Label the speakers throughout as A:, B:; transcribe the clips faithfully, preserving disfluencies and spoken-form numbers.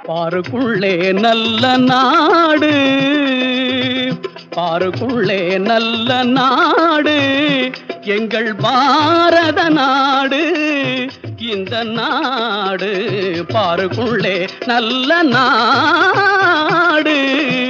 A: பாருக்குள்ளே நல்ல நாடு, பாருக்குள்ளே நல்ல நாடு எங்கள் பாரத நாடு. இந்த நாடு பாருக்குள்ளே நல்ல நாடு.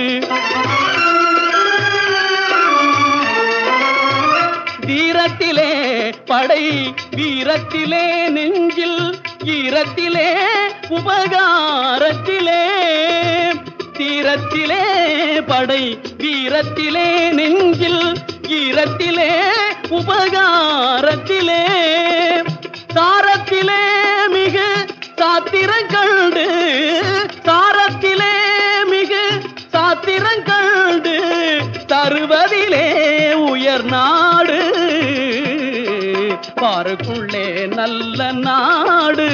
A: வீரத்திலே படை, வீரத்திலே நெஞ்சில், ஈரத்திலே உபகாரத்திலே. தீரத்திலே படை, வீரத்திலே நெஞ்சில், ஈரத்திலே உபகாரத்திலே. சாரத்திலே மிகு சாத்திரங்கண்டு, சாரத்திலே மிகு சாத்திரங்கண்டு தருவதிலே உயர் நாடு. பாருக்குள்ளே நல்ல நாடு.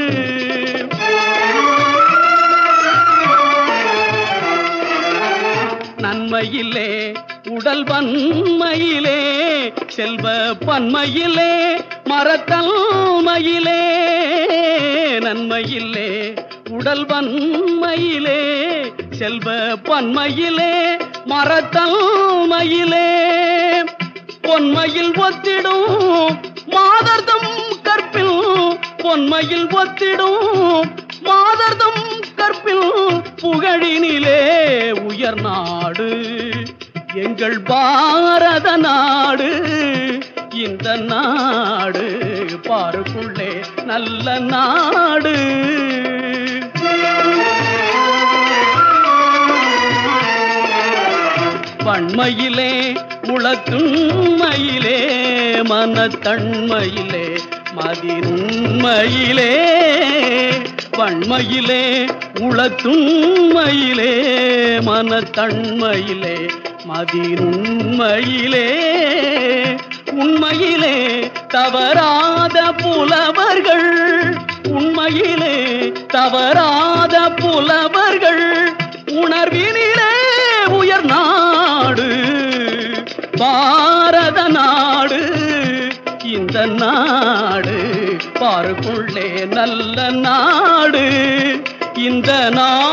A: நன்மையிலே உடல் வன்மையிலே, செல்வ பன்மையிலே மரத்தன்மையிலே. நன்மையிலே உடல் வன்மையிலே, செல்வ பன்மையிலே மரத்தன்மையிலே. பொன்மையில் ஒத்திடும் மாதர்தம் கற்பில், பொன்மையில் ஒத்திடும் மாதர்தம் கற்பில். புகழினிலே உயர் நாடு எங்கள் பாரத நாடு. இந்த நாடு பாருக்குள்ளே நல்ல நாடு. வன்மையிலே உளத்துண்மையிலே, மனத்தன்மையிலே மதிநுண்மையிலே. வன்மையிலே உளத்துண்மையிலே, மனத்தன்மையிலே மதிநுண்மையிலே. உண்மையிலே தவறாத புலவர்கள், உண்மையிலே தவறாத புலவர்கள். உணர்வினிலே உயர் நாடு பாரத நாடு. இந்த நாடு பாருக்குள்ளே நல்ல நாடு. இந்த நாடு